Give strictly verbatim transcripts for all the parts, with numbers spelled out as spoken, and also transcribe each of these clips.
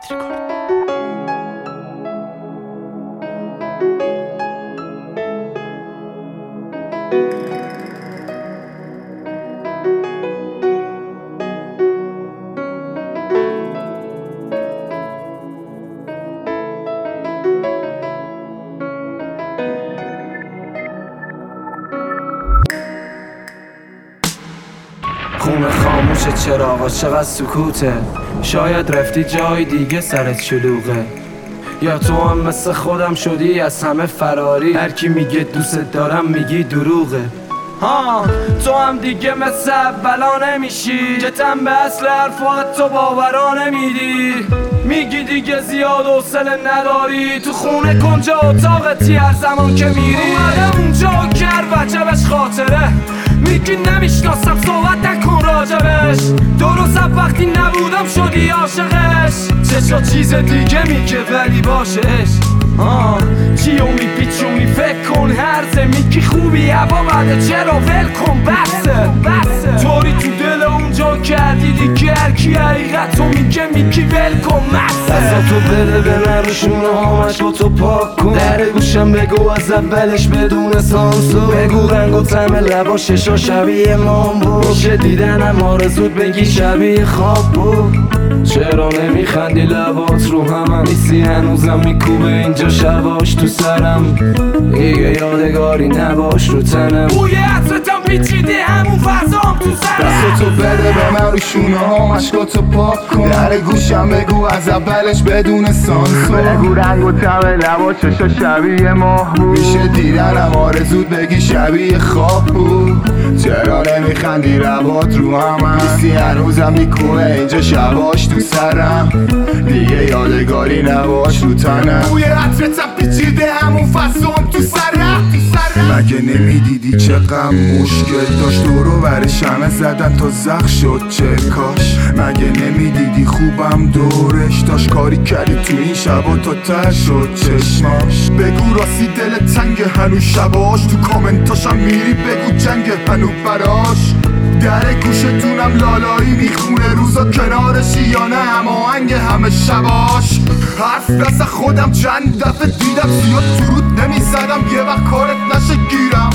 خونه خاموشه، چراغا چقدر سکوته. شاید رفتی جای دیگه، سرت شلوغه. یا تو هم مثل خودم شدی از همه فراری. هر کی میگه دوست دارم میگی دروغه. ها تو هم دیگه مثل اولا نمیشی، جتن به اصل حرفات تو باورا نمیدی. میگی دیگه زیاد حوصله نداری، تو خونه کنجا اتاقتی هر زمان که میری. اومده اونجا کرد وجبش خاطره، میگی نمیشناسم صحبت نکن راجبش. درست وقتی نبودم شدی عاشقش. چشا چیز دیگه میگه ولی باشش. آه چیو میپیچونی فکر کن هرزه. میگی خوبی هوا بده چرا ول کن بسه بسه. طوری تو دل اونجا کردی دیگه هرکی حقیقت تو میگه میگی ول کن مسه. دستاتو بده به من روشونه هامش با تو پاک کن. در گوشم بگو از اولش بدون سانسور. بگو رنگ و طعم لبا ششا شبیه مام بود. میشه دیدنم آرزود بگی شبیه خواب بود. چرا نمیخندی لبات رو هم نیستی هنوزم میکوبه اینجا شباش تو سرم. دیگه یادگاری نباش رو تنم. بوی عطرتم پیچیده همون فضام تو سرم. دستاتو بده به من رو شونه ها مشکاتو پاک کن. در گوشم بگو از اولش بدون سانسور. بگو رنگ و طعم لبا چشا شبیه ماه بود. میشه دیدنم آرزود بگی شبیه خواب بود. چرا نمیخندی لبات رو هم نیستی هنوزم میکوبه اینجا شباش تو سرم. دیگه یادگاری نباش رو تنم. بوی عطرتم پیچیده همون فضام تو سرم. مگه نمیدیدی چقدر مشکل داشت دورو برش همه زدن تا زخ شد چه کاش. مگه نمیدیدی خوبم دورش داشت کاری کردی تو این شبا تا ته شد چشماش. بگو راستی دل تنگ هنو شباش. تو کامنتاشم میری بگو جنگ هنو براش. در گوشتونم لالایی میخونه روزا کنارشی یا نه هماهنگ همه شباش. حرف دست خودم چند دفعه دیدم زیاد تو رود نمیزدم یه وقت کارت نشه گیرم.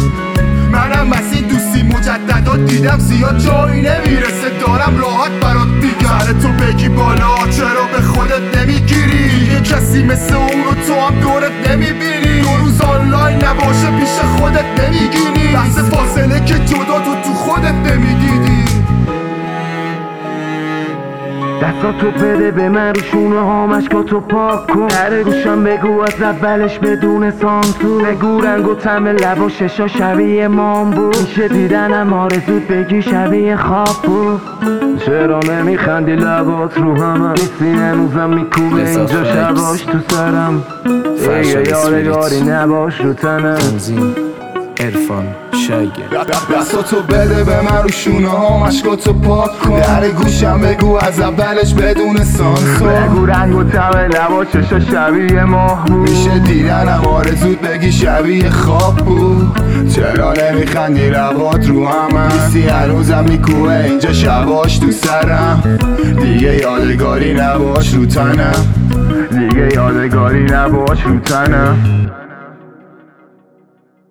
منم از این دوستی مجددا دیدم زیاد جایی نمیرسه دارم راحت برات میگم. سر تو بگی بالا چرا به خودت نمیگیری. یه کسی مثل اونو تو هم دورت نمیبینی. دو روز آنلاین نباشه پیش خودت نمیگینی. لحظه فاصله که جدا تو تو خودت نمیدیدی. دستاتو بده به من رو شونه ها مشکاتو پاک کن. در گوشم بگو از اولش بدون سانسور. بگو رنگ و طعم لبا ششا شبیه مام بود. میشه دیدنم آرزود بگی شبیه خواب بود. چرا نمیخندی لبات رو هم نیستی هنوزم میکوبه اینجا شباش تو سرم. دیگه یادگاری نباش رو تنم. تنظیم عرفان شایگه. دستاتو بده به من رو شونه ها مشکاتو پاک کن. در گوشم بگو از اولش بدون سانسور. بگو رنگ و طعم لبا چشا شبیه ماه بود. میشه دیدنم آرزود بگی شبیه خواب بود. چرا نمیخندی لبات رو هم نیستی هنوزم میکوبه اینجا شباش تو سرم. دیگه یادگاری نباش رو تنم. دیگه یادگاری نباش رو تنم.